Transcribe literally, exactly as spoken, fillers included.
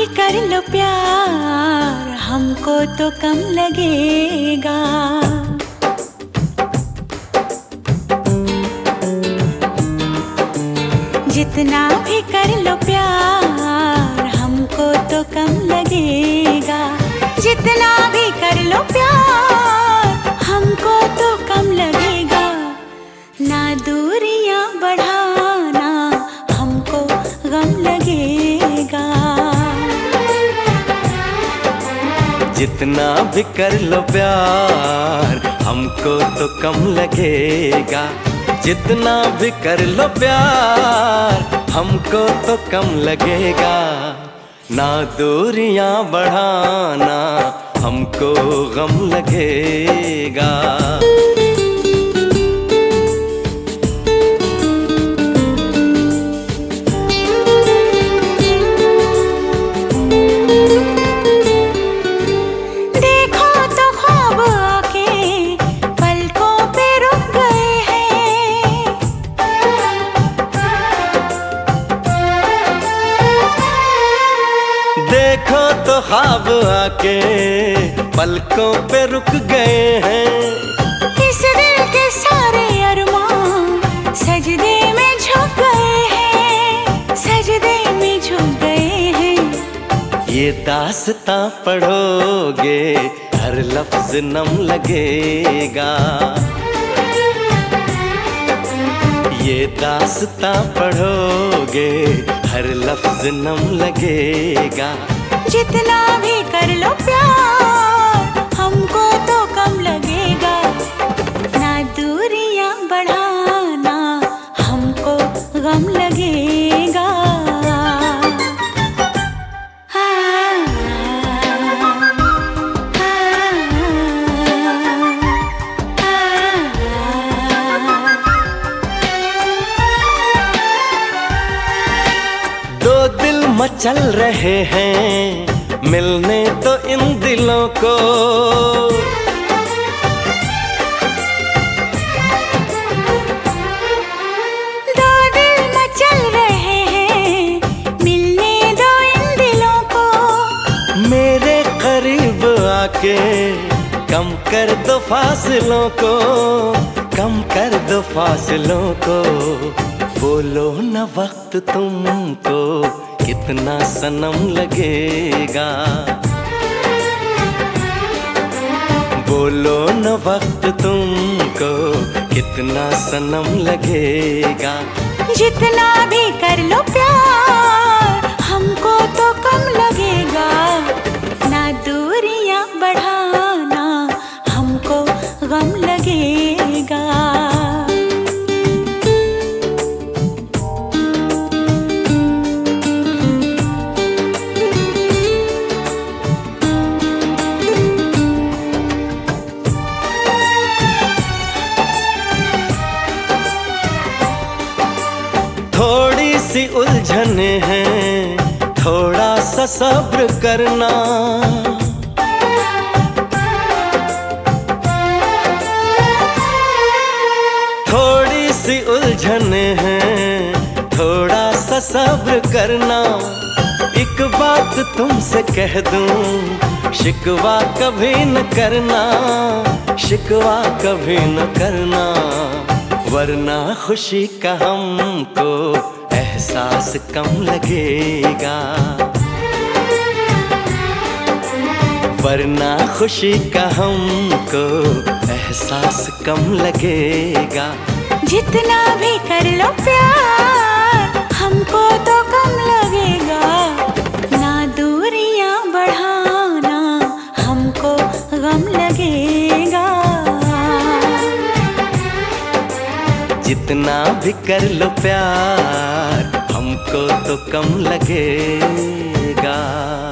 भी कर लो प्यार, हमको तो कम लगेगा। जितना भी कर लो प्यार, हमको तो कम लगेगा। जितना भी कर लो प्यार, हमको तो कम लगेगा। ना दूरियां बढ़ाना, हमको गम लगेगा। जितना भी कर लो प्यार, हमको तो कम लगेगा। जितना भी कर लो प्यार, हमको तो कम लगेगा। ना दूरियां बढ़ाना, हमको गम लगेगा। देखो तो ख्वाब आके पलकों पे रुक गए हैं। इस दिल के सारे अरमान सजदे में झुक गए हैं, सजदे में झुक गए हैं। ये दास्तां पढ़ोगे, हर लफ्ज नम लगेगा। ये दास्तां पढ़ोगे, हर लफ्ज नम लगेगा। जितना भी कर लो प्यार, हमको तो कम लगेगा। ना दूरियां बढ़ाना, हमको गम लगेगा। दो दिल मचल रहे हैं, मिलने तो इन दिलों को। दो दिल मचल रहे हैं, मिलने दो इन दिलों को। मेरे करीब आके कम कर दो फासलों को, कम कर दो फासलों को। बोलो न वक्त तुमको कितना सनम लगेगा। बोलो न वक्त तुमको कितना सनम लगेगा। जितना भी कर लो प्यार, हमको तो कम लगेगा। ना दूरियां बढ़ाना, हमको गम लगेगा। थोड़ी सी उलझने हैं, थोड़ा सा सब्र करना। थोड़ी सी उलझने हैं, थोड़ा सा सब्र करना। एक बात तुमसे कह दूं, शिकवा कभी न करना, शिकवा कभी न करना। वरना खुशी का हमको एहसास कम लगेगा। वरना खुशी का हमको एहसास कम लगेगा। जितना भी कर लो प्यार, हमको तो कम लगेगा। ना दूरियां बढ़ाना, हमको गम लगेगा। जितना भी कर लो प्यार, हमको तो कम लगेगा।